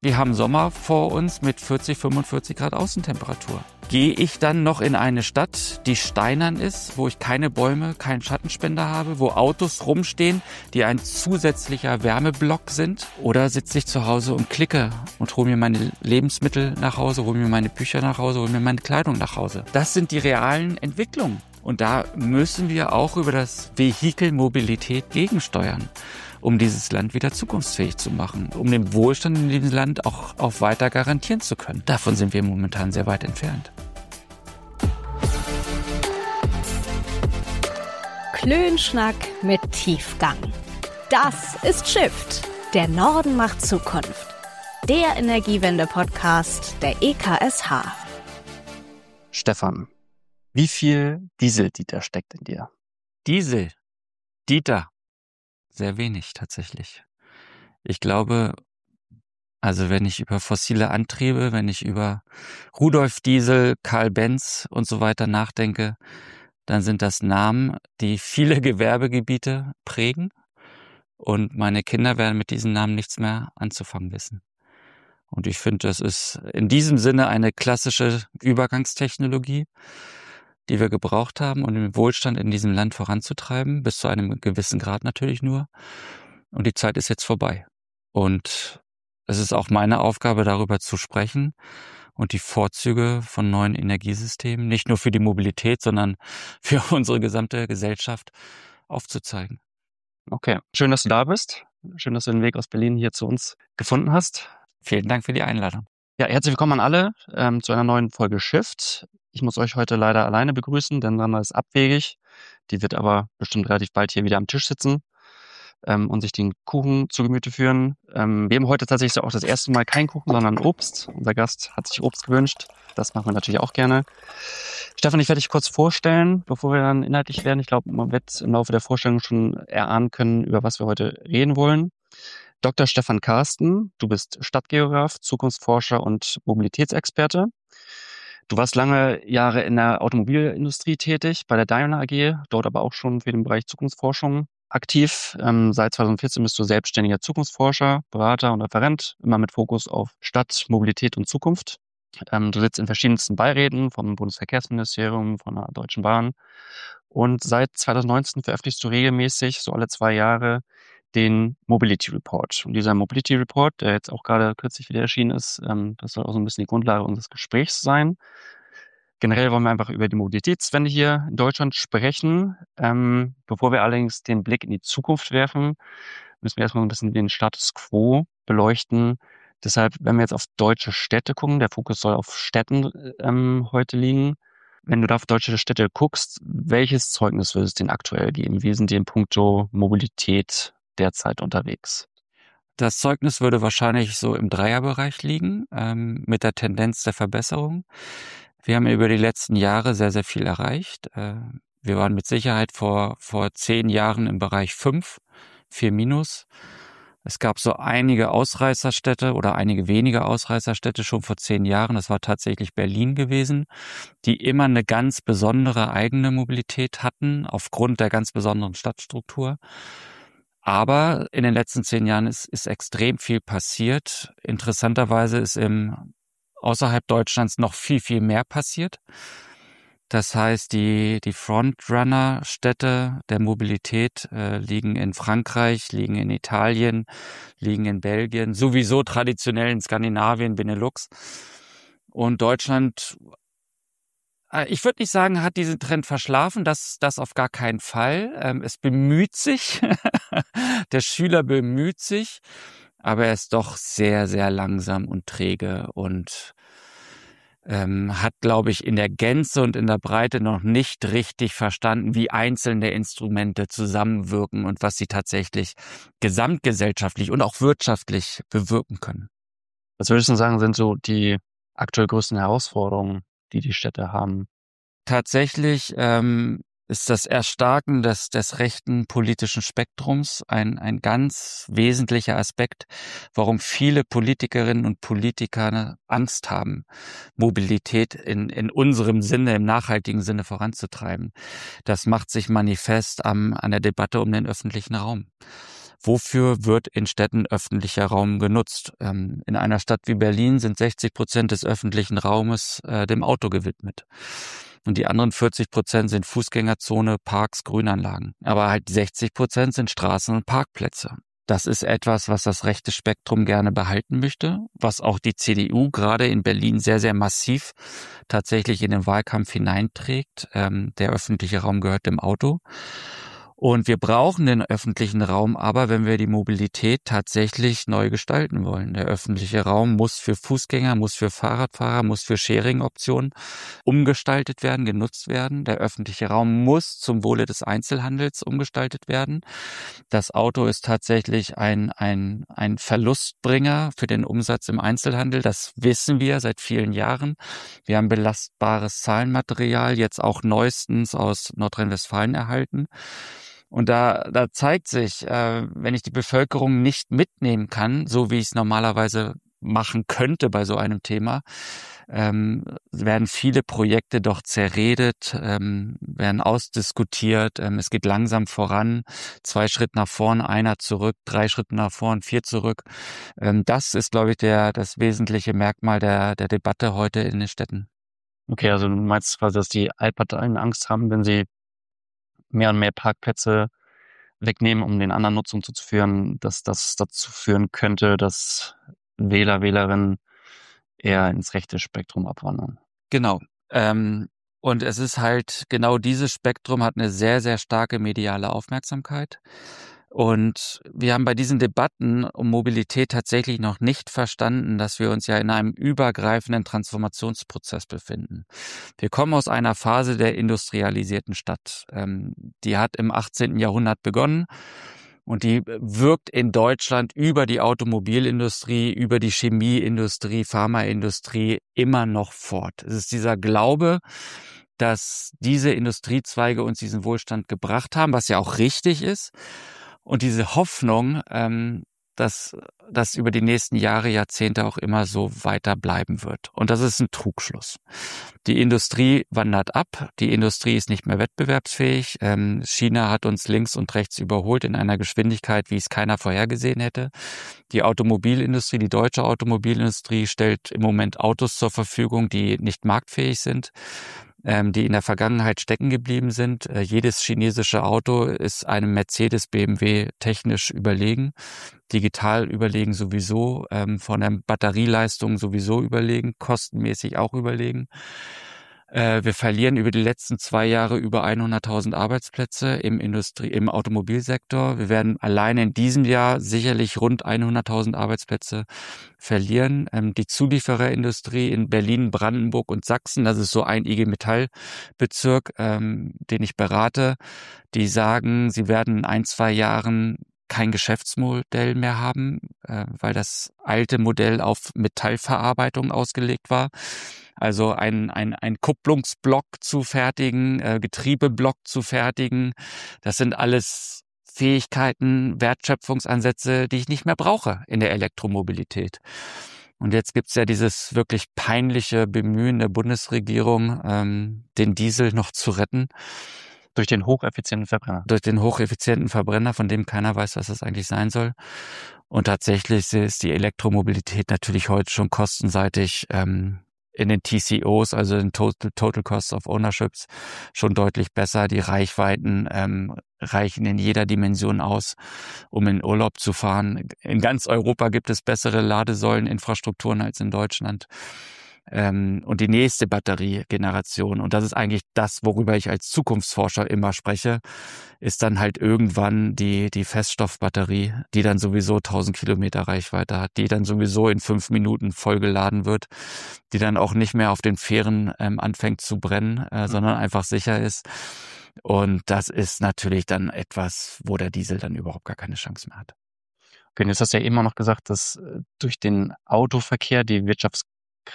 Wir haben Sommer vor uns mit 40, 45 Grad Außentemperatur. Gehe ich dann noch in eine Stadt, die steinern ist, wo ich keine Bäume, keinen Schattenspender habe, wo Autos rumstehen, die ein zusätzlicher Wärmeblock sind? Oder sitze ich zu Hause und klicke und hole mir meine Lebensmittel nach Hause, hole mir meine Bücher nach Hause, hole mir meine Kleidung nach Hause? Das sind die realen Entwicklungen. Und da müssen wir auch über das Vehikel Mobilität gegensteuern, um dieses Land wieder zukunftsfähig zu machen, um den Wohlstand in diesem Land auch weiter garantieren zu können. Davon sind wir momentan sehr weit entfernt. Klönschnack mit Tiefgang. Das ist Shift. Der Norden macht Zukunft. Der Energiewende-Podcast der EKSH. Stefan, wie viel Diesel-Dieter steckt in dir? Diesel, Dieter, sehr wenig tatsächlich. Ich glaube, also wenn ich über fossile Antriebe, wenn ich über Rudolf Diesel, Karl Benz und so weiter nachdenke, dann sind das Namen, die viele Gewerbegebiete prägen. Und meine Kinder werden mit diesen Namen nichts mehr anzufangen wissen. Und ich finde, das ist in diesem Sinne eine klassische Übergangstechnologie, die wir gebraucht haben, um den Wohlstand in diesem Land voranzutreiben, bis zu einem gewissen Grad natürlich nur. Und die Zeit ist jetzt vorbei. Und es ist auch meine Aufgabe, darüber zu sprechen und die Vorzüge von neuen Energiesystemen, nicht nur für die Mobilität, sondern für unsere gesamte Gesellschaft aufzuzeigen. Okay, schön, dass du da bist. Schön, dass du den Weg aus Berlin hier zu uns gefunden hast. Vielen Dank für die Einladung. Ja, herzlich willkommen an alle zu einer neuen Folge Shift. Ich muss euch heute leider alleine begrüßen, denn Sandra ist abwegig. Die wird aber bestimmt relativ bald hier wieder am Tisch sitzen und sich den Kuchen zu Gemüte führen. Wir haben heute tatsächlich auch das erste Mal keinen Kuchen, sondern Obst. Unser Gast hat sich Obst gewünscht. Das machen wir natürlich auch gerne. Stefan, ich werde dich kurz vorstellen, bevor wir dann inhaltlich werden. Ich glaube, man wird im Laufe der Vorstellung schon erahnen können, über was wir heute reden wollen. Dr. Stefan Karsten, du bist Stadtgeograf, Zukunftsforscher und Mobilitätsexperte. Du warst lange Jahre in der Automobilindustrie tätig, bei der Daimler AG, dort aber auch schon für den Bereich Zukunftsforschung aktiv. Seit 2014 bist du selbstständiger Zukunftsforscher, Berater und Referent, immer mit Fokus auf Stadt, Mobilität und Zukunft. Du sitzt in verschiedensten Beiräten vom Bundesverkehrsministerium, von der Deutschen Bahn. Und seit 2019 veröffentlichst du regelmäßig, so alle 2 Jahre, den Mobility Report. Und dieser Mobility Report, der jetzt auch gerade kürzlich wieder erschienen ist, das soll auch so ein bisschen die Grundlage unseres Gesprächs sein. Generell wollen wir einfach über die Mobilitätswende hier in Deutschland sprechen. Bevor wir allerdings den Blick in die Zukunft werfen, müssen wir erstmal ein bisschen den Status quo beleuchten. Deshalb, wenn wir jetzt auf deutsche Städte gucken, der Fokus soll auf Städten heute liegen. Wenn du da auf deutsche Städte guckst, welches Zeugnis würde es denn aktuell geben? Wie sind die in puncto Mobilität derzeit unterwegs? Das Zeugnis würde wahrscheinlich so im Dreierbereich liegen, mit der Tendenz der Verbesserung. Wir haben über die letzten Jahre sehr, sehr viel erreicht. Wir waren mit Sicherheit vor 10 Jahren im Bereich 5, 4 minus. Es gab so einige Ausreißerstädte oder einige wenige Ausreißerstädte schon vor 10 Jahren. Das war tatsächlich Berlin gewesen, die immer eine ganz besondere eigene Mobilität hatten, aufgrund der ganz besonderen Stadtstruktur. Aber in den letzten 10 Jahren ist extrem viel passiert. Interessanterweise ist außerhalb Deutschlands noch viel, viel mehr passiert. Das heißt, die Frontrunner-Städte der Mobilität liegen in Frankreich, liegen in Italien, liegen in Belgien, sowieso traditionell in Skandinavien, Benelux. Und Deutschland, ich würde nicht sagen, hat diesen Trend verschlafen, das auf gar keinen Fall. Es bemüht sich, der Schüler bemüht sich, aber er ist doch sehr, sehr langsam und träge und hat, glaube ich, in der Gänze und in der Breite noch nicht richtig verstanden, wie einzelne Instrumente zusammenwirken und was sie tatsächlich gesamtgesellschaftlich und auch wirtschaftlich bewirken können. Was würdest du sagen, sind so die aktuell größten Herausforderungen, die die Städte haben? Tatsächlich ist das Erstarken des rechten politischen Spektrums ein ganz wesentlicher Aspekt, warum viele Politikerinnen und Politiker Angst haben, Mobilität in unserem Sinne, im nachhaltigen Sinne voranzutreiben. Das macht sich manifest an der Debatte um den öffentlichen Raum. wofür wird in Städten öffentlicher Raum genutzt? In einer Stadt wie Berlin sind 60% des öffentlichen Raumes dem Auto gewidmet. Und die anderen 40% sind Fußgängerzone, Parks, Grünanlagen. Aber halt 60% sind Straßen und Parkplätze. Das ist etwas, was das rechte Spektrum gerne behalten möchte, was auch die CDU gerade in Berlin sehr, sehr massiv tatsächlich in den Wahlkampf hineinträgt. Der öffentliche Raum gehört dem Auto. Und wir brauchen den öffentlichen Raum aber, wenn wir die Mobilität tatsächlich neu gestalten wollen. Der öffentliche Raum muss für Fußgänger, muss für Fahrradfahrer, muss für Sharing-Optionen umgestaltet werden, genutzt werden. Der öffentliche Raum muss zum Wohle des Einzelhandels umgestaltet werden. Das Auto ist tatsächlich ein Verlustbringer für den Umsatz im Einzelhandel. Das wissen wir seit vielen Jahren. Wir haben belastbares Zahlenmaterial, jetzt auch neuestens aus Nordrhein-Westfalen erhalten. Und da zeigt sich, wenn ich die Bevölkerung nicht mitnehmen kann, so wie ich es normalerweise machen könnte bei so einem Thema, werden viele Projekte doch zerredet, werden ausdiskutiert, es geht langsam voran, 2 Schritte nach vorn, 1 zurück, 3 Schritte nach vorn, 4 zurück. Das ist, glaube ich, das wesentliche Merkmal der Debatte heute in den Städten. Okay, also du meinst quasi, dass die Altparteien Angst haben, wenn sie mehr und mehr Parkplätze wegnehmen, um den anderen Nutzungen zuzuführen, dass das dazu führen könnte, dass Wähler, Wählerinnen eher ins rechte Spektrum abwandern. Genau. Und es ist halt, genau dieses Spektrum hat eine sehr, sehr starke mediale Aufmerksamkeit. Und wir haben bei diesen Debatten um Mobilität tatsächlich noch nicht verstanden, dass wir uns ja in einem übergreifenden Transformationsprozess befinden. Wir kommen aus einer Phase der industrialisierten Stadt. Die hat im 18. Jahrhundert begonnen. Und die wirkt in Deutschland über die Automobilindustrie, über die Chemieindustrie, Pharmaindustrie immer noch fort. Es ist dieser Glaube, dass diese Industriezweige uns diesen Wohlstand gebracht haben, was ja auch richtig ist. Und diese Hoffnung, dass das über die nächsten Jahre, Jahrzehnte auch immer so weiter bleiben wird. Und das ist ein Trugschluss. Die Industrie wandert ab, die Industrie ist nicht mehr wettbewerbsfähig. China hat uns links und rechts überholt in einer Geschwindigkeit, wie es keiner vorhergesehen hätte. Die Automobilindustrie, die deutsche Automobilindustrie stellt im Moment Autos zur Verfügung, die nicht marktfähig sind, die in der Vergangenheit stecken geblieben sind. Jedes chinesische Auto ist einem Mercedes, BMW technisch überlegen, digital überlegen sowieso, von der Batterieleistung sowieso überlegen, kostenmäßig auch überlegen. Wir verlieren über die letzten 2 Jahre über 100.000 Arbeitsplätze im Automobilsektor. Wir werden alleine in diesem Jahr sicherlich rund 100.000 Arbeitsplätze verlieren. Die Zuliefererindustrie in Berlin, Brandenburg und Sachsen, das ist so ein IG Metall-Bezirk, den ich berate, die sagen, sie werden in 1-2 Jahren kein Geschäftsmodell mehr haben, weil das alte Modell auf Metallverarbeitung ausgelegt war. Also ein Kupplungsblock zu fertigen, Getriebeblock zu fertigen, das sind alles Fähigkeiten, Wertschöpfungsansätze, die ich nicht mehr brauche in der Elektromobilität. Und jetzt gibt's ja dieses wirklich peinliche Bemühen der Bundesregierung, den Diesel noch zu retten. Durch den hocheffizienten Verbrenner. Durch den hocheffizienten Verbrenner, von dem keiner weiß, was das eigentlich sein soll. Und tatsächlich ist die Elektromobilität natürlich heute schon kostenseitig in den TCOs, also in Total Cost of Ownerships, schon deutlich besser. Die Reichweiten reichen in jeder Dimension aus, um in Urlaub zu fahren. In ganz Europa gibt es bessere Ladesäuleninfrastrukturen als in Deutschland. Und die nächste Batteriegeneration, und das ist eigentlich das, worüber ich als Zukunftsforscher immer spreche, ist dann halt irgendwann die Feststoffbatterie, die dann sowieso 1000 Kilometer Reichweite hat, die dann sowieso in 5 Minuten vollgeladen wird, die dann auch nicht mehr auf den Fähren anfängt zu brennen, sondern einfach sicher ist. Und das ist natürlich dann etwas, wo der Diesel dann überhaupt gar keine Chance mehr hat. Okay, jetzt hast du ja immer noch gesagt, dass durch den Autoverkehr die Wirtschaftskraft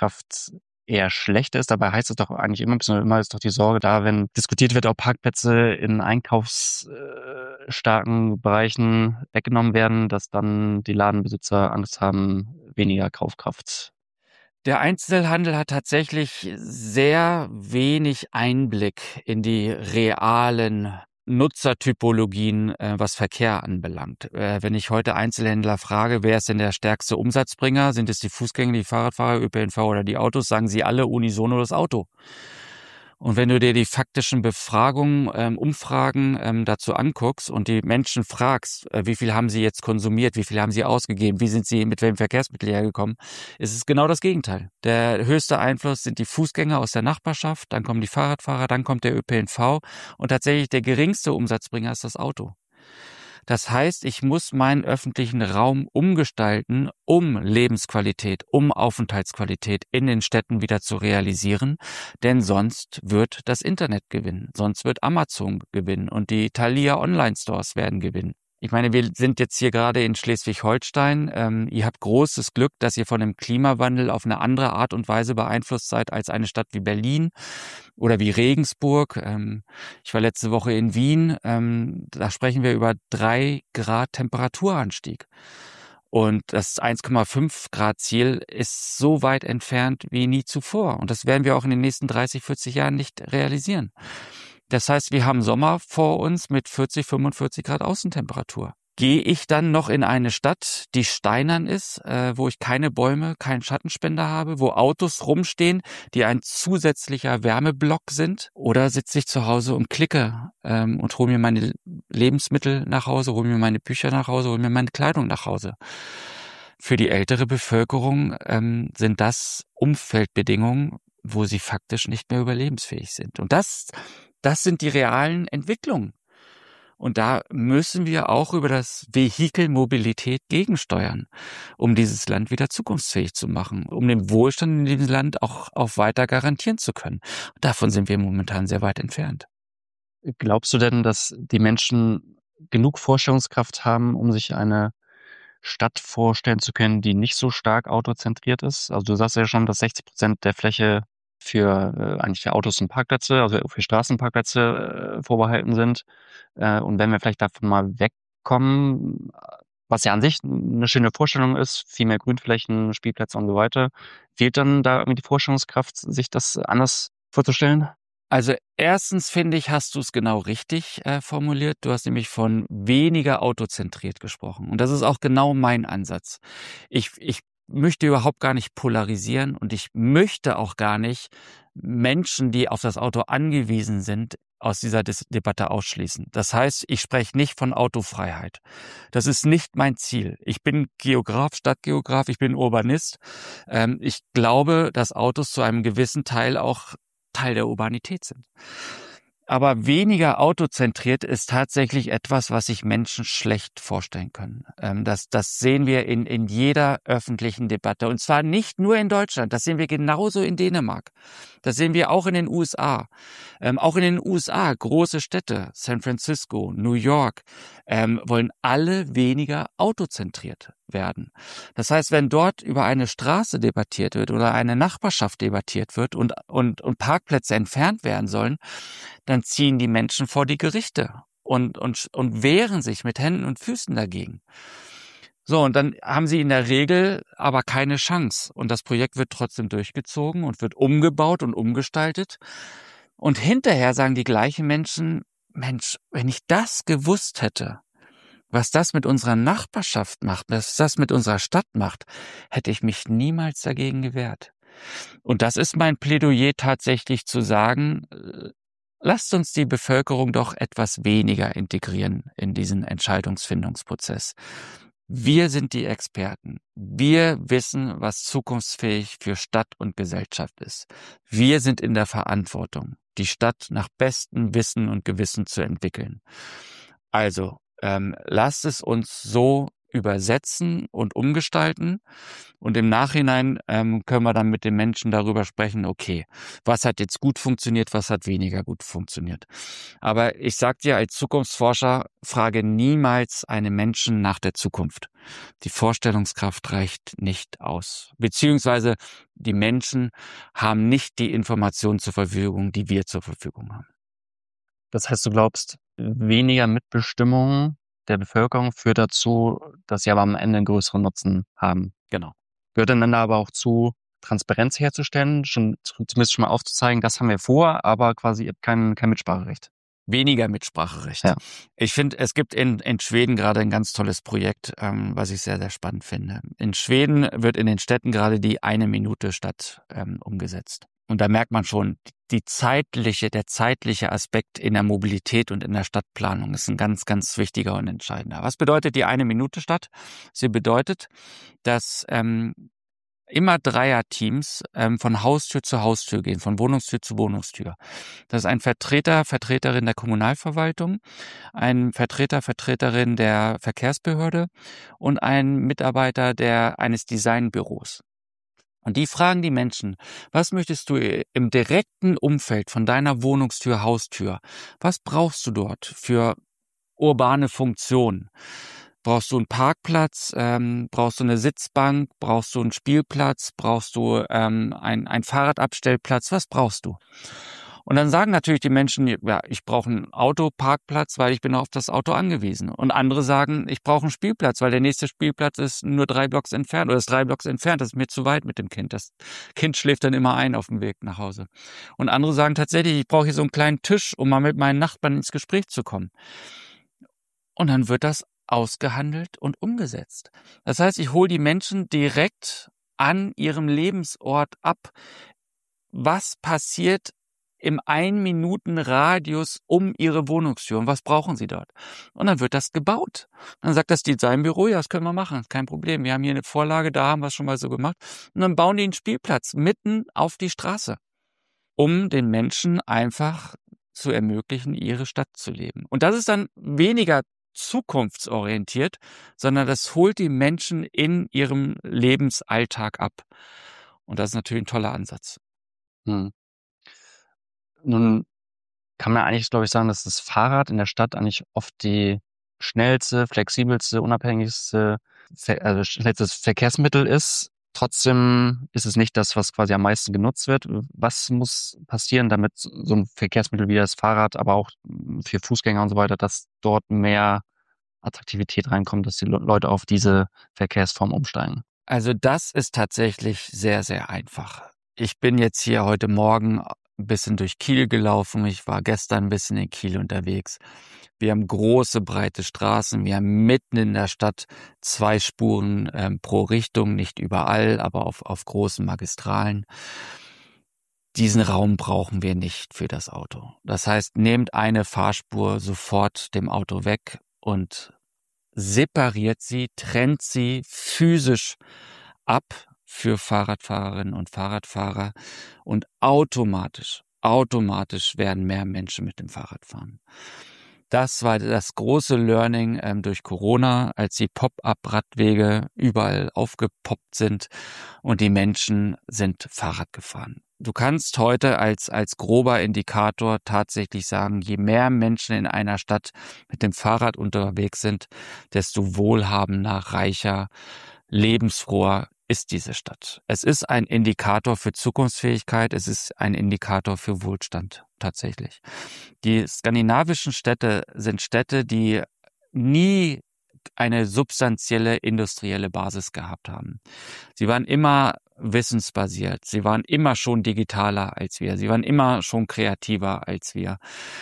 eher schlechter ist. Dabei heißt es doch eigentlich immer ist doch die Sorge da, wenn diskutiert wird, ob Parkplätze in einkaufsstarken Bereichen weggenommen werden, dass dann die Ladenbesitzer Angst haben, weniger Kaufkraft. Der Einzelhandel hat tatsächlich sehr wenig Einblick in die realen Nutzertypologien, was Verkehr anbelangt. Wenn ich heute Einzelhändler frage, wer ist denn der stärkste Umsatzbringer? Sind es die Fußgänger, die Fahrradfahrer, ÖPNV oder die Autos? Sagen sie alle unisono das Auto. Und wenn du dir die faktischen Befragungen, Umfragen dazu anguckst und die Menschen fragst, wie viel haben sie jetzt konsumiert, wie viel haben sie ausgegeben, wie sind sie mit welchem Verkehrsmittel hergekommen, ist es genau das Gegenteil. Der höchste Einfluss sind die Fußgänger aus der Nachbarschaft, dann kommen die Fahrradfahrer, dann kommt der ÖPNV und tatsächlich der geringste Umsatzbringer ist das Auto. Das heißt, ich muss meinen öffentlichen Raum umgestalten, um Lebensqualität, um Aufenthaltsqualität in den Städten wieder zu realisieren, denn sonst wird das Internet gewinnen, sonst wird Amazon gewinnen und die Thalia Online-Stores werden gewinnen. Ich meine, wir sind jetzt hier gerade in Schleswig-Holstein. Ihr habt großes Glück, dass ihr von dem Klimawandel auf eine andere Art und Weise beeinflusst seid als eine Stadt wie Berlin oder wie Regensburg. Ich war letzte Woche in Wien. Da sprechen wir über 3 Grad Temperaturanstieg. Und das 1,5 Grad Ziel ist so weit entfernt wie nie zuvor. Und das werden wir auch in den nächsten 30, 40 Jahren nicht realisieren. Das heißt, wir haben Sommer vor uns mit 40, 45 Grad Außentemperatur. Gehe ich dann noch in eine Stadt, die steinern ist, wo ich keine Bäume, keinen Schattenspender habe, wo Autos rumstehen, die ein zusätzlicher Wärmeblock sind? Oder sitze ich zu Hause und klicke und hole mir meine Lebensmittel nach Hause, hole mir meine Bücher nach Hause, hole mir meine Kleidung nach Hause? Für die ältere Bevölkerung sind das Umfeldbedingungen, wo sie faktisch nicht mehr überlebensfähig sind. Und das sind die realen Entwicklungen. Und da müssen wir auch über das Vehikel Mobilität gegensteuern, um dieses Land wieder zukunftsfähig zu machen, um den Wohlstand in diesem Land auch weiter garantieren zu können. Und davon sind wir momentan sehr weit entfernt. Glaubst du denn, dass die Menschen genug Vorstellungskraft haben, um sich eine Stadt vorstellen zu können, die nicht so stark autozentriert ist? Also du sagst ja schon, dass 60% der Fläche eigentlich für Autos und Parkplätze, also für Straßenparkplätze vorbehalten sind. Und wenn wir vielleicht davon mal wegkommen, was ja an sich eine schöne Vorstellung ist, viel mehr Grünflächen, Spielplätze und so weiter, fehlt dann da irgendwie die Vorstellungskraft, sich das anders vorzustellen? Also erstens finde ich, hast du es genau richtig formuliert. Du hast nämlich von weniger autozentriert gesprochen. Und das ist auch genau mein Ansatz. Ich möchte überhaupt gar nicht polarisieren und ich möchte auch gar nicht Menschen, die auf das Auto angewiesen sind, aus dieser Debatte ausschließen. Das heißt, ich spreche nicht von Autofreiheit. Das ist nicht mein Ziel. Ich bin Geograf, Stadtgeograf, ich bin Urbanist. Ich glaube, dass Autos zu einem gewissen Teil auch Teil der Urbanität sind. Aber weniger autozentriert ist tatsächlich etwas, was sich Menschen schlecht vorstellen können. Das sehen wir in jeder öffentlichen Debatte. Und zwar nicht nur in Deutschland, das sehen wir genauso in Dänemark. Das sehen wir auch in den USA. Auch in den USA, große Städte, San Francisco, New York, wollen alle weniger autozentriert werden. Das heißt, wenn dort über eine Straße debattiert wird oder eine Nachbarschaft debattiert wird und Parkplätze entfernt werden sollen, dann ziehen die Menschen vor die Gerichte und wehren sich mit Händen und Füßen dagegen. So, und dann haben sie in der Regel aber keine Chance. Und das Projekt wird trotzdem durchgezogen und wird umgebaut und umgestaltet. Und hinterher sagen die gleichen Menschen, Mensch, wenn ich das gewusst hätte, was das mit unserer Nachbarschaft macht, was das mit unserer Stadt macht, hätte ich mich niemals dagegen gewehrt. Und das ist mein Plädoyer tatsächlich zu sagen, lasst uns die Bevölkerung doch etwas weniger integrieren in diesen Entscheidungsfindungsprozess. Wir sind die Experten. Wir wissen, was zukunftsfähig für Stadt und Gesellschaft ist. Wir sind in der Verantwortung, die Stadt nach bestem Wissen und Gewissen zu entwickeln. Also, lasst es uns so übersetzen und umgestalten. Und im Nachhinein können wir dann mit den Menschen darüber sprechen, okay, was hat jetzt gut funktioniert, was hat weniger gut funktioniert. Aber ich sag dir als Zukunftsforscher, frage niemals einen Menschen nach der Zukunft. Die Vorstellungskraft reicht nicht aus. Beziehungsweise die Menschen haben nicht die Informationen zur Verfügung, die wir zur Verfügung haben. Das heißt, du glaubst, weniger Mitbestimmung der Bevölkerung führt dazu, dass sie aber am Ende einen größeren Nutzen haben. Genau. Gehört dann aber auch zu, Transparenz herzustellen, zumindest schon mal aufzuzeigen, das haben wir vor, aber quasi ihr habt kein Mitspracherecht. weniger Mitspracherecht. Ja. Ich finde, es gibt in Schweden gerade ein ganz tolles Projekt, was ich sehr, sehr spannend finde. In Schweden wird in den Städten gerade die 1-Minute-Stadt umgesetzt. Und da merkt man schon, der zeitliche Aspekt in der Mobilität und in der Stadtplanung ist ein ganz, ganz wichtiger und entscheidender. Was bedeutet die 1-Minute-Stadt? Sie bedeutet, dass immer Dreierteams von Haustür zu Haustür gehen, von Wohnungstür zu Wohnungstür. Das ist ein Vertreterin der Kommunalverwaltung, ein Vertreterin der Verkehrsbehörde und ein Mitarbeiter eines Designbüros. Und die fragen die Menschen, was möchtest du im direkten Umfeld von deiner Wohnungstür, Haustür? Was brauchst du dort für urbane Funktionen? Brauchst du einen Parkplatz? Brauchst du eine Sitzbank? Brauchst du einen Spielplatz? Brauchst du einen Fahrradabstellplatz? Was brauchst du? Und dann sagen natürlich die Menschen, ja, ich brauche einen Autoparkplatz, weil ich bin auf das Auto angewiesen. Und andere sagen, ich brauche einen Spielplatz, weil der nächste Spielplatz ist nur 3 Blocks entfernt oder ist 3 Blocks entfernt. Das ist mir zu weit mit dem Kind. Das Kind schläft dann immer ein auf dem Weg nach Hause. Und andere sagen tatsächlich, ich brauche hier so einen kleinen Tisch, um mal mit meinen Nachbarn ins Gespräch zu kommen. Und dann wird das ausgehandelt und umgesetzt. Das heißt, ich hole die Menschen direkt an ihrem Lebensort ab. Was passiert im 1-Minuten-Radius um ihre Wohnungstür und was brauchen sie dort? Und dann wird das gebaut. Dann sagt das Designbüro, ja, das können wir machen, kein Problem. Wir haben hier eine Vorlage, da haben wir es schon mal so gemacht. Und dann bauen die einen Spielplatz mitten auf die Straße, um den Menschen einfach zu ermöglichen, ihre Stadt zu leben. Und das ist dann weniger zukunftsorientiert, sondern das holt die Menschen in ihrem Lebensalltag ab. Und das ist natürlich ein toller Ansatz. Nun kann man eigentlich, glaube ich, sagen, dass das Fahrrad in der Stadt eigentlich oft die schnellste, flexibelste, unabhängigste, schnellstes Verkehrsmittel ist. Trotzdem ist es nicht das, was quasi am meisten genutzt wird. Was muss passieren, damit so ein Verkehrsmittel wie das Fahrrad, aber auch für Fußgänger und so weiter, dass dort mehr Attraktivität reinkommt, dass die Leute auf diese Verkehrsform umsteigen? Also das ist tatsächlich sehr, sehr einfach. Ich bin jetzt hier heute Morgen ein bisschen durch Kiel gelaufen. Ich war gestern ein bisschen in Kiel unterwegs. Wir haben große, breite Straßen. Wir haben mitten in der Stadt 2 Spuren pro Richtung, nicht überall, aber auf großen Magistralen. Diesen Raum brauchen wir nicht für das Auto. Das heißt, nehmt eine Fahrspur sofort dem Auto weg und separiert sie, trennt sie physisch ab für Fahrradfahrerinnen und Fahrradfahrer und automatisch werden mehr Menschen mit dem Fahrrad fahren. Das war das große Learning durch Corona, als die Pop-up-Radwege überall aufgepoppt sind und die Menschen sind Fahrrad gefahren. Du kannst heute als grober Indikator tatsächlich sagen, je mehr Menschen in einer Stadt mit dem Fahrrad unterwegs sind, desto wohlhabender, reicher, lebensfroher ist diese Stadt. Es ist ein Indikator für Zukunftsfähigkeit, es ist ein Indikator für Wohlstand tatsächlich. Die skandinavischen Städte sind Städte, die nie eine substanzielle industrielle Basis gehabt haben. Sie waren immer wissensbasiert, sie waren immer schon digitaler als wir, sie waren immer schon kreativer als wir.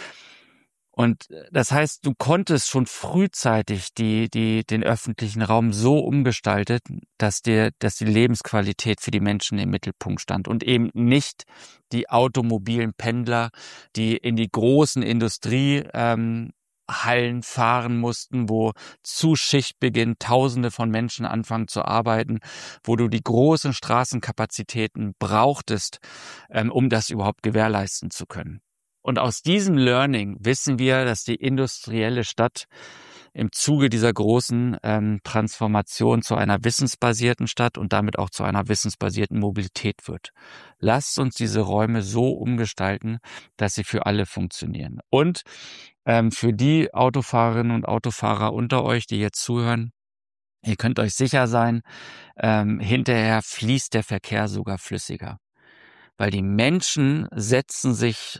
Und das heißt, du konntest schon frühzeitig den öffentlichen Raum so umgestalten, dass die Lebensqualität für die Menschen im Mittelpunkt stand und eben nicht die automobilen Pendler, die in die großen Industriehallen fahren mussten, wo zu Schichtbeginn Tausende von Menschen anfangen zu arbeiten, wo du die großen Straßenkapazitäten brauchtest, um das überhaupt gewährleisten zu können. Und aus diesem Learning wissen wir, dass die industrielle Stadt im Zuge dieser großen Transformation zu einer wissensbasierten Stadt und damit auch zu einer wissensbasierten Mobilität wird. Lasst uns diese Räume so umgestalten, dass sie für alle funktionieren. Und für die Autofahrerinnen und Autofahrer unter euch, die jetzt zuhören, ihr könnt euch sicher sein, hinterher fließt der Verkehr sogar flüssiger. Weil die Menschen setzen sich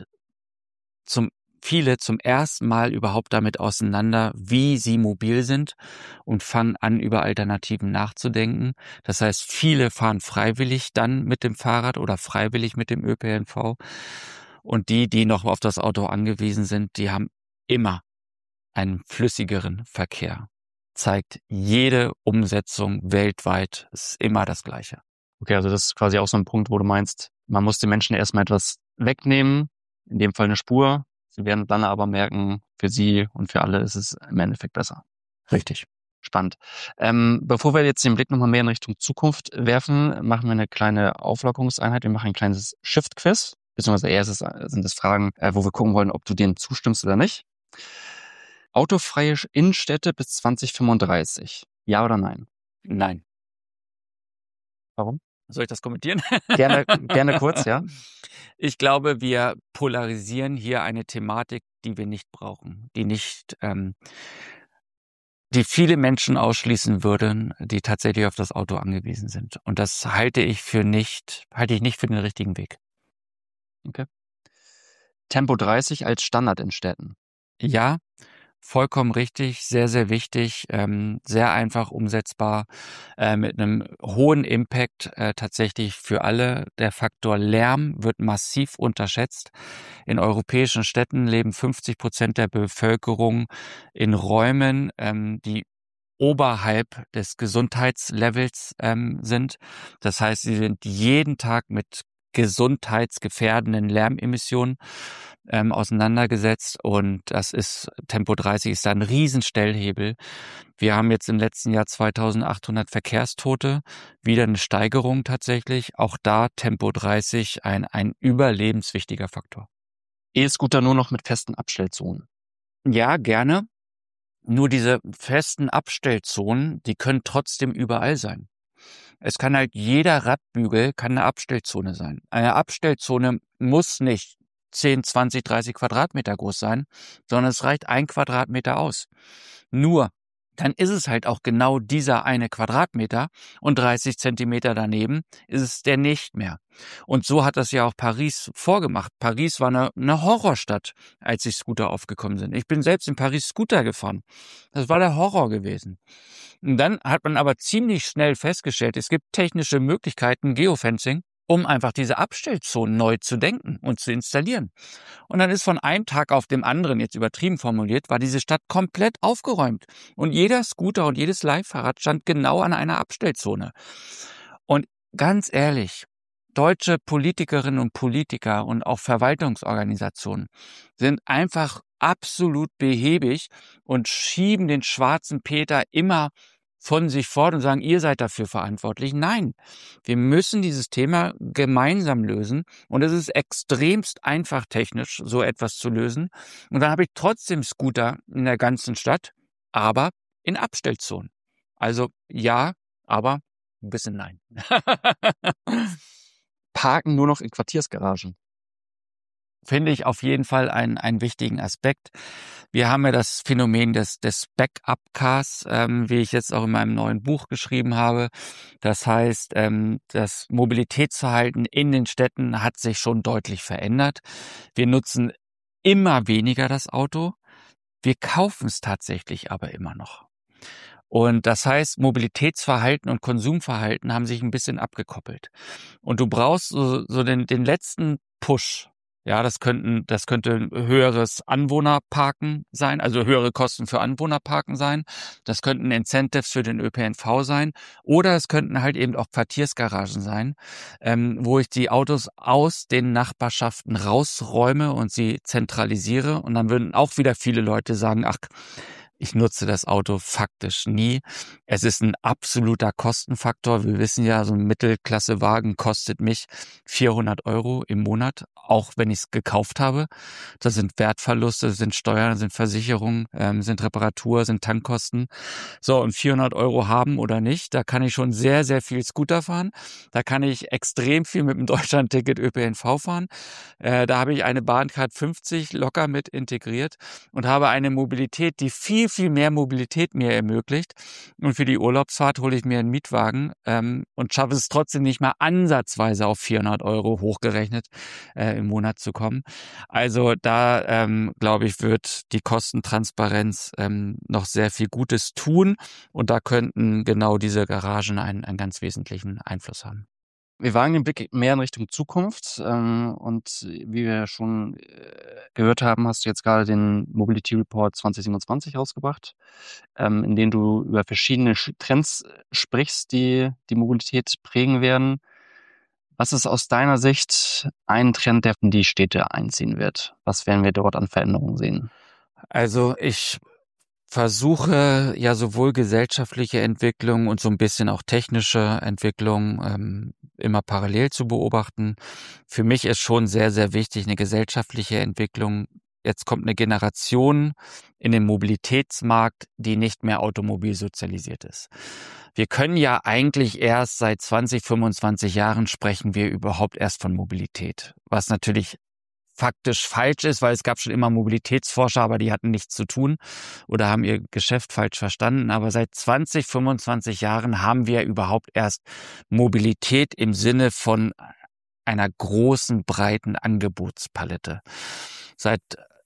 viele zum ersten Mal überhaupt damit auseinander, wie sie mobil sind und fangen an, über Alternativen nachzudenken. Das heißt, viele fahren freiwillig dann mit dem Fahrrad oder freiwillig mit dem ÖPNV. Und die noch auf das Auto angewiesen sind, die haben immer einen flüssigeren Verkehr. Zeigt jede Umsetzung weltweit, ist immer das Gleiche. Okay, also das ist quasi auch so ein Punkt, wo du meinst, man muss den Menschen erstmal etwas wegnehmen, in dem Fall eine Spur. Sie werden dann aber merken, für sie und für alle ist es im Endeffekt besser. Richtig. Spannend. Bevor wir jetzt den Blick nochmal mehr in Richtung Zukunft werfen, machen wir eine kleine Auflockerungseinheit. Wir machen ein kleines Shift-Quiz, beziehungsweise erstes sind es Fragen, wo wir gucken wollen, ob du denen zustimmst oder nicht. Autofreie Innenstädte bis 2035. Ja oder nein? Nein. Warum? Soll ich das kommentieren? Gerne kurz, ja. Ich glaube, wir polarisieren hier eine Thematik, die wir nicht brauchen, die viele Menschen ausschließen würden, die tatsächlich auf das Auto angewiesen sind. Und das halte ich nicht für den richtigen Weg. Okay. Tempo 30 als Standard in Städten. Ja, vollkommen richtig, sehr, sehr wichtig, sehr einfach umsetzbar, mit einem hohen Impact tatsächlich für alle. Der Faktor Lärm wird massiv unterschätzt. In europäischen Städten leben 50% der Bevölkerung in Räumen, die oberhalb des Gesundheitslevels sind. Das heißt, sie sind jeden Tag mit gesundheitsgefährdenden Lärmemissionen auseinandergesetzt, und Tempo 30 ist da ein Riesenstellhebel. Wir haben jetzt im letzten Jahr 2800 Verkehrstote, wieder eine Steigerung tatsächlich. Auch da Tempo 30 ein überlebenswichtiger Faktor. E-Scooter nur noch mit festen Abstellzonen. Ja, gerne. Nur diese festen Abstellzonen, die können trotzdem überall sein. Es kann halt jeder Radbügel kann eine Abstellzone sein. Eine Abstellzone muss nicht 10, 20, 30 Quadratmeter groß sein, sondern es reicht 1 Quadratmeter aus. Nur, dann ist es halt auch genau dieser eine Quadratmeter, und 30 Zentimeter daneben ist es der nicht mehr. Und so hat das ja auch Paris vorgemacht. Paris war eine Horrorstadt, als die Scooter aufgekommen sind. Ich bin selbst in Paris Scooter gefahren. Das war der Horror gewesen. Und dann hat man aber ziemlich schnell festgestellt, es gibt technische Möglichkeiten, Geofencing, um einfach diese Abstellzonen neu zu denken und zu installieren. Und dann ist von einem Tag auf dem anderen, jetzt übertrieben formuliert, war diese Stadt komplett aufgeräumt. Und jeder Scooter und jedes Leihfahrrad stand genau an einer Abstellzone. Und ganz ehrlich, deutsche Politikerinnen und Politiker und auch Verwaltungsorganisationen sind einfach absolut behäbig und schieben den schwarzen Peter immer von sich fort und sagen, ihr seid dafür verantwortlich. Nein, wir müssen dieses Thema gemeinsam lösen, und es ist extremst einfach technisch, so etwas zu lösen. Und dann habe ich trotzdem Scooter in der ganzen Stadt, aber in Abstellzonen. Also ja, aber ein bisschen nein. Parken nur noch in Quartiersgaragen. Finde ich auf jeden Fall einen wichtigen Aspekt. Wir haben ja das Phänomen des Backup-Cars, wie ich jetzt auch in meinem neuen Buch geschrieben habe. Das heißt, das Mobilitätsverhalten in den Städten hat sich schon deutlich verändert. Wir nutzen immer weniger das Auto. Wir kaufen es tatsächlich aber immer noch. Und das heißt, Mobilitätsverhalten und Konsumverhalten haben sich ein bisschen abgekoppelt. Und du brauchst so den letzten Push. Ja, das könnte höheres Anwohnerparken sein, also höhere Kosten für Anwohnerparken sein. Das könnten Incentives für den ÖPNV sein. Oder es könnten halt eben auch Quartiersgaragen sein, wo ich die Autos aus den Nachbarschaften rausräume und sie zentralisiere. Und dann würden auch wieder viele Leute sagen, ach, ich nutze das Auto faktisch nie. Es ist ein absoluter Kostenfaktor. Wir wissen ja, so ein Mittelklassewagen kostet mich 400 € im Monat, auch wenn ich es gekauft habe. Das sind Wertverluste, das sind Steuern, das sind Versicherungen, sind Reparatur, sind Tankkosten. So, und 400 € haben oder nicht, da kann ich schon sehr, sehr viel Scooter fahren. Da kann ich extrem viel mit dem Deutschlandticket ÖPNV fahren. Da habe ich eine Bahncard 50 locker mit integriert und habe eine Mobilität, die viel, viel mehr Mobilität mir ermöglicht. Und für die Urlaubsfahrt hole ich mir einen Mietwagen und schaffe es trotzdem nicht mal ansatzweise auf 400 € hochgerechnet im Monat zu kommen. Also da, glaube ich, wird die Kostentransparenz noch sehr viel Gutes tun, und da könnten genau diese Garagen einen ganz wesentlichen Einfluss haben. Wir wagen den Blick mehr in Richtung Zukunft. Und wie wir schon gehört haben, hast du jetzt gerade den Mobility Report 2027 rausgebracht, in dem du über verschiedene Trends sprichst, die die Mobilität prägen werden. Was ist aus deiner Sicht ein Trend, der in die Städte einziehen wird? Was werden wir dort an Veränderungen sehen? Also ich versuche ja sowohl gesellschaftliche Entwicklung und so ein bisschen auch technische Entwicklung immer parallel zu beobachten. Für mich ist schon sehr, sehr wichtig eine gesellschaftliche Entwicklung. Jetzt kommt eine Generation in den Mobilitätsmarkt, die nicht mehr automobil sozialisiert ist. Wir können ja eigentlich erst seit 20, 25 Jahren sprechen wir überhaupt erst von Mobilität, was natürlich faktisch falsch ist, weil es gab schon immer Mobilitätsforscher, aber die hatten nichts zu tun oder haben ihr Geschäft falsch verstanden. Aber seit 20, 25 Jahren haben wir überhaupt erst Mobilität im Sinne von einer großen, breiten Angebotspalette. Seit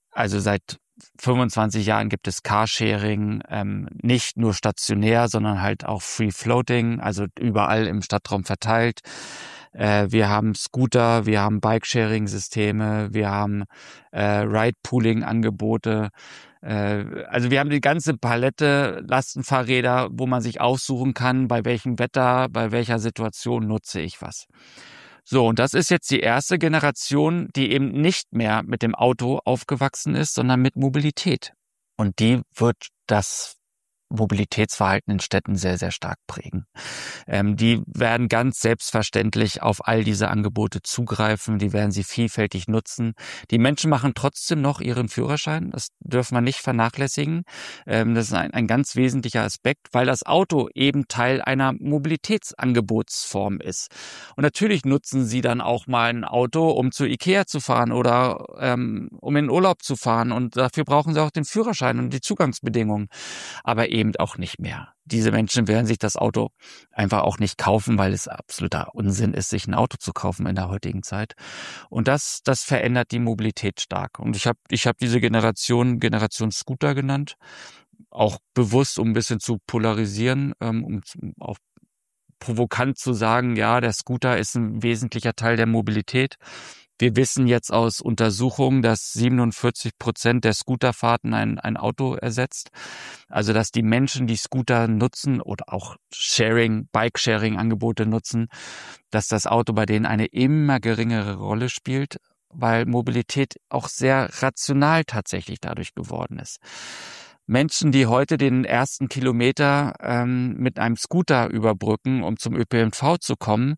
25 Jahren gibt es Carsharing, nicht nur stationär, sondern halt auch Free Floating, also überall im Stadtraum verteilt. Wir haben Scooter, wir haben Bike-Sharing-Systeme, wir haben Ride-Pooling-Angebote. Also wir haben die ganze Palette Lastenfahrräder, wo man sich aussuchen kann, bei welchem Wetter, bei welcher Situation nutze ich was. So, und das ist jetzt die erste Generation, die eben nicht mehr mit dem Auto aufgewachsen ist, sondern mit Mobilität. Und die wird das Mobilitätsverhalten in Städten sehr, sehr stark prägen. Die werden ganz selbstverständlich auf all diese Angebote zugreifen, die werden sie vielfältig nutzen. Die Menschen machen trotzdem noch ihren Führerschein, das dürfen wir nicht vernachlässigen. Das ist ein ganz wesentlicher Aspekt, weil das Auto eben Teil einer Mobilitätsangebotsform ist. Und natürlich nutzen sie dann auch mal ein Auto, um zu Ikea zu fahren oder um in Urlaub zu fahren. Und dafür brauchen sie auch den Führerschein und die Zugangsbedingungen. Aber eben auch nicht mehr. Diese Menschen werden sich das Auto einfach auch nicht kaufen, weil es absoluter Unsinn ist, sich ein Auto zu kaufen in der heutigen Zeit. Und das verändert die Mobilität stark. Und ich hab diese Generation Scooter genannt, auch bewusst, um ein bisschen zu polarisieren, um auch provokant zu sagen, ja, der Scooter ist ein wesentlicher Teil der Mobilität. Wir wissen jetzt aus Untersuchungen, dass 47% der Scooterfahrten ein Auto ersetzt. Also, dass die Menschen, die Scooter nutzen oder auch Bike-Sharing-Angebote nutzen, dass das Auto bei denen eine immer geringere Rolle spielt, weil Mobilität auch sehr rational tatsächlich dadurch geworden ist. Menschen, die heute den ersten Kilometer mit einem Scooter überbrücken, um zum ÖPNV zu kommen,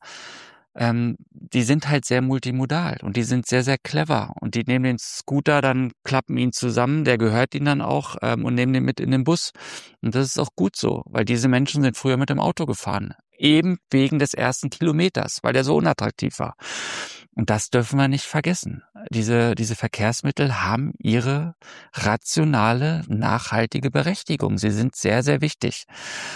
die sind halt sehr multimodal und die sind sehr, sehr clever und die nehmen den Scooter, dann klappen ihn zusammen, der gehört ihnen dann auch und nehmen den mit in den Bus. Und das ist auch gut so, weil diese Menschen sind früher mit dem Auto gefahren. Eben wegen des ersten Kilometers, weil der so unattraktiv war. Und das dürfen wir nicht vergessen. Diese Verkehrsmittel haben ihre rationale, nachhaltige Berechtigung. Sie sind sehr, sehr wichtig.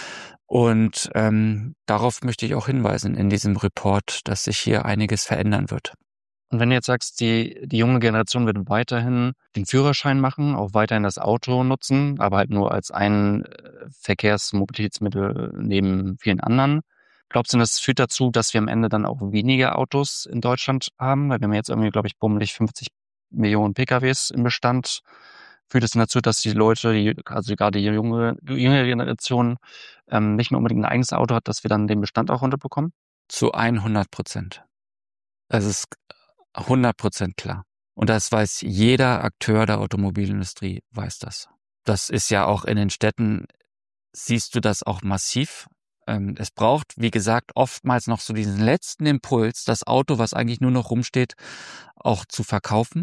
Und darauf möchte ich auch hinweisen in diesem Report, dass sich hier einiges verändern wird. Und wenn du jetzt sagst, die junge Generation wird weiterhin den Führerschein machen, auch weiterhin das Auto nutzen, aber halt nur als ein Verkehrsmobilitätsmittel neben vielen anderen, glaubst du, das führt dazu, dass wir am Ende dann auch weniger Autos in Deutschland haben? Weil wir haben jetzt irgendwie, glaube ich, bummelig 50 Millionen PKWs im Bestand. Führt es dazu, dass die Leute, also gerade die jüngere Generation, nicht mehr unbedingt ein eigenes Auto hat, dass wir dann den Bestand auch runterbekommen? Zu 100%. Das ist 100% klar. Und das weiß jeder Akteur der Automobilindustrie, weiß das. Das ist ja auch in den Städten, siehst du das auch massiv. Es braucht, wie gesagt, oftmals noch so diesen letzten Impuls, das Auto, was eigentlich nur noch rumsteht, auch zu verkaufen.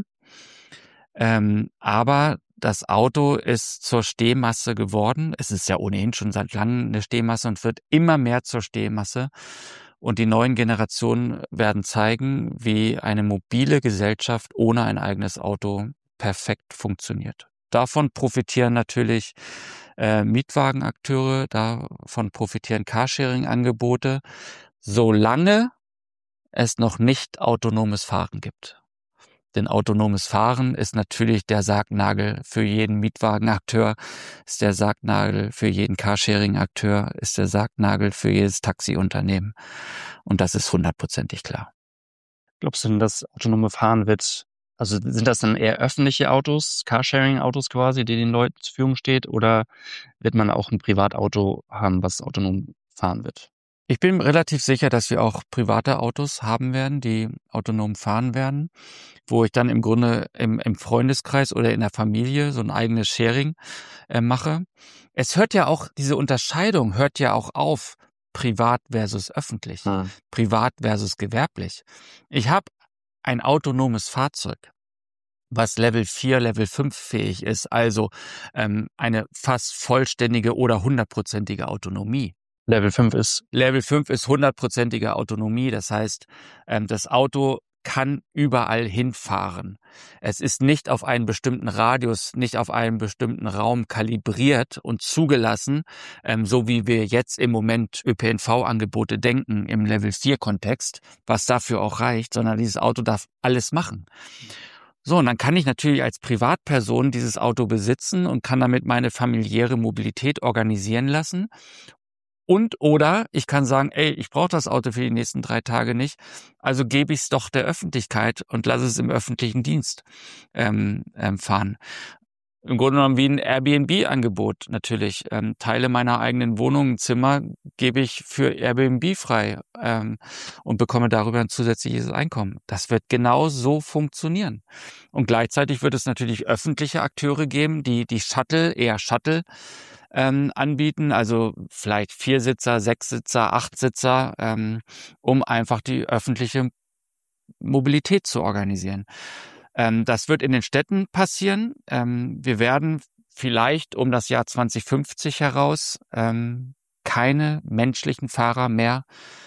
Aber das Auto ist zur Stehmasse geworden. Es ist ja ohnehin schon seit langem eine Stehmasse und wird immer mehr zur Stehmasse. Und die neuen Generationen werden zeigen, wie eine mobile Gesellschaft ohne ein eigenes Auto perfekt funktioniert. Davon profitieren natürlich Mietwagenakteure, davon profitieren Carsharing-Angebote, solange es noch nicht autonomes Fahren gibt. Denn autonomes Fahren ist natürlich der Sargnagel für jeden Mietwagenakteur, ist der Sargnagel für jeden Carsharing-Akteur, ist der Sargnagel für jedes Taxiunternehmen. Und das ist 100%ig klar. Glaubst du denn, das autonome Fahren also sind das dann eher öffentliche Autos, Carsharing-Autos quasi, die den Leuten zur Verfügung steht, oder wird man auch ein Privatauto haben, was autonom fahren wird? Ich bin relativ sicher, dass wir auch private Autos haben werden, die autonom fahren werden, wo ich dann im Grunde im Freundeskreis oder in der Familie so ein eigenes Sharing mache. Es hört ja auch, diese Unterscheidung hört ja auch auf, privat versus öffentlich, privat versus gewerblich. Ich habe ein autonomes Fahrzeug, was Level 4, Level 5 fähig ist, also eine fast vollständige oder 100%ige Autonomie. Level 5 ist 100%ige Autonomie. Das heißt, das Auto kann überall hinfahren. Es ist nicht auf einen bestimmten Radius, nicht auf einen bestimmten Raum kalibriert und zugelassen, so wie wir jetzt im Moment ÖPNV-Angebote denken im Level 4-Kontext, was dafür auch reicht, sondern dieses Auto darf alles machen. So, und dann kann ich natürlich als Privatperson dieses Auto besitzen und kann damit meine familiäre Mobilität organisieren lassen. Oder ich kann sagen, ich brauche das Auto für die nächsten 3 Tage nicht, also gebe ich es doch der Öffentlichkeit und lasse es im öffentlichen Dienst fahren. Im Grunde genommen wie ein Airbnb-Angebot natürlich. Teile meiner eigenen Wohnung, ein Zimmer gebe ich für Airbnb frei und bekomme darüber ein zusätzliches Einkommen. Das wird genau so funktionieren. Und gleichzeitig wird es natürlich öffentliche Akteure geben, die Shuttle anbieten, also vielleicht 4-Sitzer, 6-Sitzer, 8-Sitzer, um einfach die öffentliche Mobilität zu organisieren. Das wird in den Städten passieren. Wir werden vielleicht um das Jahr 2050 heraus keine menschlichen Fahrer mehr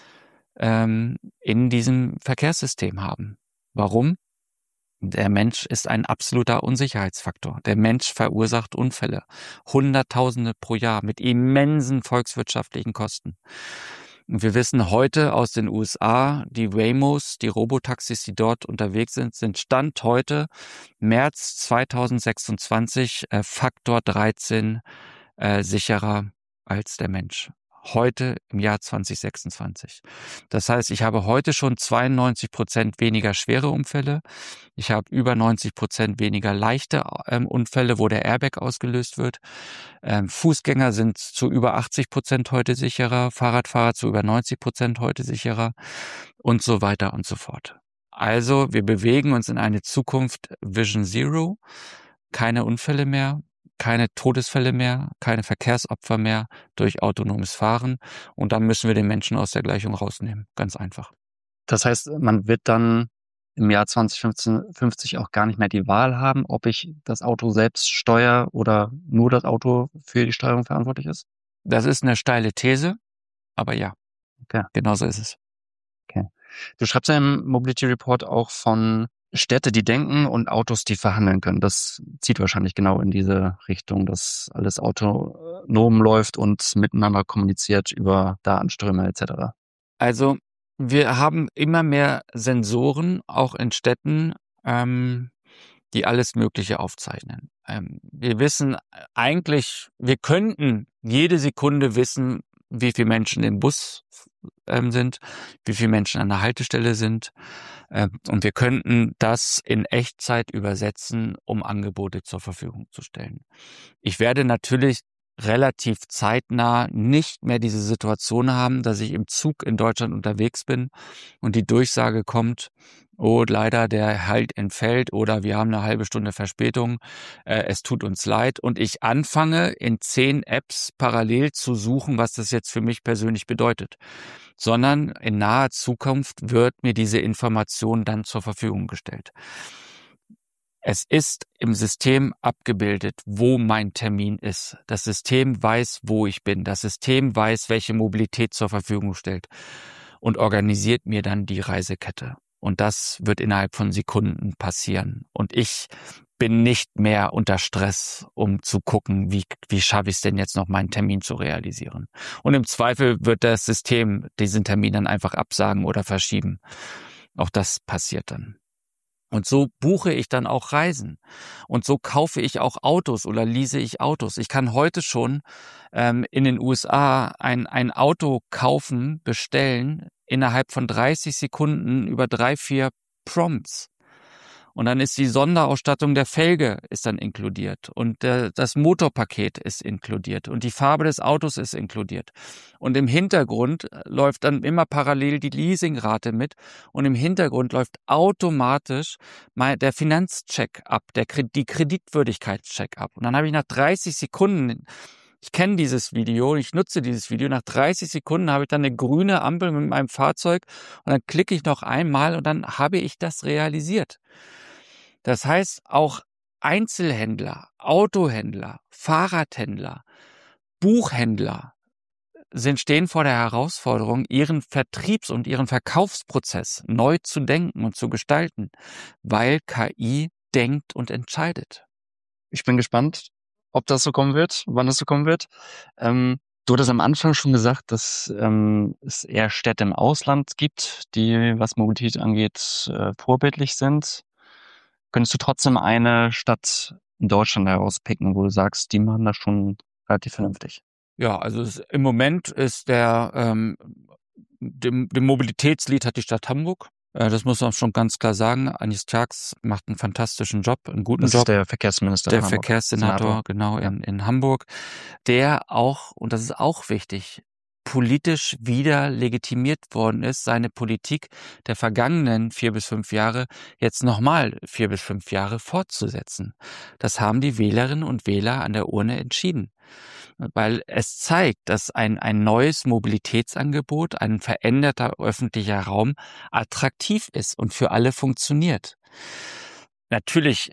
in diesem Verkehrssystem haben. Warum? Der Mensch ist ein absoluter Unsicherheitsfaktor. Der Mensch verursacht Unfälle. Hunderttausende pro Jahr mit immensen volkswirtschaftlichen Kosten. Und wir wissen heute aus den USA, die Waymos, die Robotaxis, die dort unterwegs sind Stand heute, März 2026, Faktor 13 sicherer als der Mensch. Heute im Jahr 2026. Das heißt, ich habe heute schon 92% weniger schwere Unfälle. Ich habe über 90% weniger leichte Unfälle, wo der Airbag ausgelöst wird. Fußgänger sind zu über 80% heute sicherer, Fahrradfahrer zu über 90% heute sicherer und so weiter und so fort. Also wir bewegen uns in eine Zukunft Vision Zero, keine Unfälle mehr, keine Todesfälle mehr, keine Verkehrsopfer mehr durch autonomes Fahren. Und dann müssen wir den Menschen aus der Gleichung rausnehmen. Ganz einfach. Das heißt, man wird dann im Jahr 2050 auch gar nicht mehr die Wahl haben, ob ich das Auto selbst steuere oder nur das Auto für die Steuerung verantwortlich ist? Das ist eine steile These, aber ja, okay. Genau so ist es. Okay. Du schreibst ja im Mobility Report auch von Städte, die denken und Autos, die verhandeln können. Das zieht wahrscheinlich genau in diese Richtung, dass alles autonom läuft und miteinander kommuniziert über Datenströme etc. Also wir haben immer mehr Sensoren, auch in Städten, die alles Mögliche aufzeichnen. Wir wissen eigentlich, wir könnten jede Sekunde wissen, wie viele Menschen im Bus sind, wie viele Menschen an der Haltestelle sind. Und wir könnten das in Echtzeit übersetzen, um Angebote zur Verfügung zu stellen. Ich werde natürlich relativ zeitnah nicht mehr diese Situation haben, dass ich im Zug in Deutschland unterwegs bin und die Durchsage kommt, oh, leider, der Halt entfällt oder wir haben eine halbe Stunde Verspätung, es tut uns leid. Und ich anfange, in 10 Apps parallel zu suchen, was das jetzt für mich persönlich bedeutet. Sondern in naher Zukunft wird mir diese Information dann zur Verfügung gestellt. Es ist im System abgebildet, wo mein Termin ist. Das System weiß, wo ich bin. Das System weiß, welche Mobilität zur Verfügung stellt und organisiert mir dann die Reisekette. Und das wird innerhalb von Sekunden passieren. Und ich bin nicht mehr unter Stress, um zu gucken, wie schaffe ich es denn jetzt noch, meinen Termin zu realisieren. Und im Zweifel wird das System diesen Termin dann einfach absagen oder verschieben. Auch das passiert dann. Und so buche ich dann auch Reisen. Und so kaufe ich auch Autos oder lease ich Autos. Ich kann heute schon in den USA ein Auto kaufen, bestellen, innerhalb von 30 Sekunden über 3-4 Prompts. Und dann ist die Sonderausstattung der Felge ist dann inkludiert und das Motorpaket ist inkludiert und die Farbe des Autos ist inkludiert. Und im Hintergrund läuft dann immer parallel die Leasingrate mit und im Hintergrund läuft automatisch der Finanzcheck ab, die Kreditwürdigkeitscheck ab. Und dann habe ich nach 30 Sekunden, ich kenne dieses Video, ich nutze dieses Video, nach 30 Sekunden habe ich dann eine grüne Ampel mit meinem Fahrzeug und dann klicke ich noch einmal und dann habe ich das realisiert. Das heißt, auch Einzelhändler, Autohändler, Fahrradhändler, Buchhändler stehen vor der Herausforderung, ihren Vertriebs- und ihren Verkaufsprozess neu zu denken und zu gestalten, weil KI denkt und entscheidet. Ich bin gespannt, ob das so kommen wird, wann es so kommen wird. Du hattest am Anfang schon gesagt, dass es eher Städte im Ausland gibt, die, was Mobilität angeht, vorbildlich sind. Könntest du trotzdem eine Stadt in Deutschland herauspicken, wo du sagst, die machen das schon relativ vernünftig? Ja, also im Moment ist dem Mobilitätslied hat die Stadt Hamburg. Das muss man schon ganz klar sagen. Anis Tjax macht einen fantastischen Job, einen guten Job. Das ist der Verkehrsminister. Der Verkehrssenator, genau, in Hamburg. Der auch, und das ist auch wichtig, politisch wieder legitimiert worden ist, seine Politik der vergangenen 4 bis 5 Jahre jetzt nochmal 4 bis 5 Jahre fortzusetzen. Das haben die Wählerinnen und Wähler an der Urne entschieden. Weil es zeigt, dass ein neues Mobilitätsangebot, ein veränderter öffentlicher Raum attraktiv ist und für alle funktioniert. Natürlich,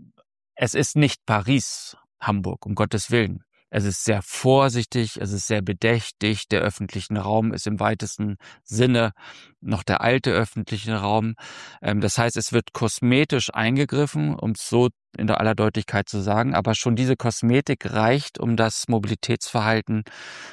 es ist nicht Paris, Hamburg, um Gottes Willen. Es ist sehr vorsichtig, es ist sehr bedächtig. Der öffentliche Raum ist im weitesten Sinne noch der alte öffentliche Raum. Das heißt, es wird kosmetisch eingegriffen, um es so in der aller Deutlichkeit zu sagen. Aber schon diese Kosmetik reicht, um das Mobilitätsverhalten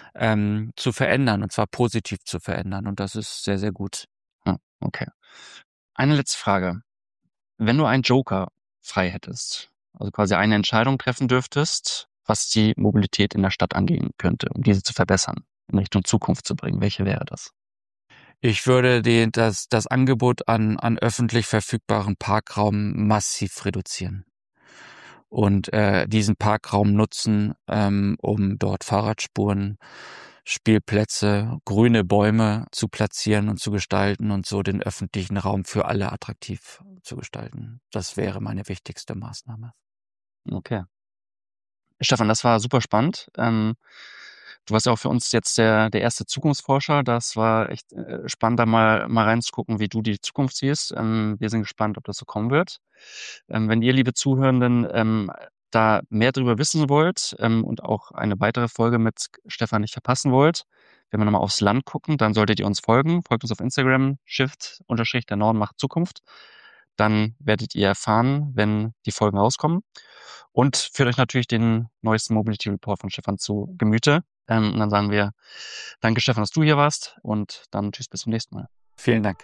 zu verändern, und zwar positiv zu verändern. Und das ist sehr, sehr gut. Okay. Eine letzte Frage. Wenn du einen Joker frei hättest, also quasi eine Entscheidung treffen dürftest, was die Mobilität in der Stadt angehen könnte, um diese zu verbessern, in Richtung Zukunft zu bringen, welche wäre das? Ich würde das Angebot an öffentlich verfügbaren Parkraum massiv reduzieren und diesen Parkraum nutzen, um dort Fahrradspuren, Spielplätze, grüne Bäume zu platzieren und zu gestalten und so den öffentlichen Raum für alle attraktiv zu gestalten. Das wäre meine wichtigste Maßnahme. Okay. Stefan, das war super spannend. Du warst ja auch für uns jetzt der erste Zukunftsforscher. Das war echt spannend, da mal reinzugucken, wie du die Zukunft siehst. Wir sind gespannt, ob das so kommen wird. Wenn ihr, liebe Zuhörenden, da mehr darüber wissen wollt und auch eine weitere Folge mit Stefan nicht verpassen wollt, wenn wir nochmal aufs Land gucken, dann solltet ihr uns folgen. Folgt uns auf Instagram, Shift_der Norden macht Zukunft. Dann werdet ihr erfahren, wenn die Folgen rauskommen. Und führt euch natürlich den neuesten Mobility Report von Stefan zu Gemüte. Und dann sagen wir, danke Stefan, dass du hier warst und dann tschüss, bis zum nächsten Mal. Vielen Dank.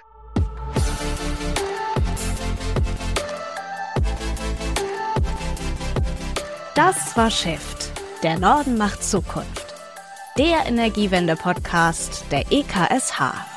Das war Shift. Der Norden macht Zukunft. Der Energiewende-Podcast der EKSH.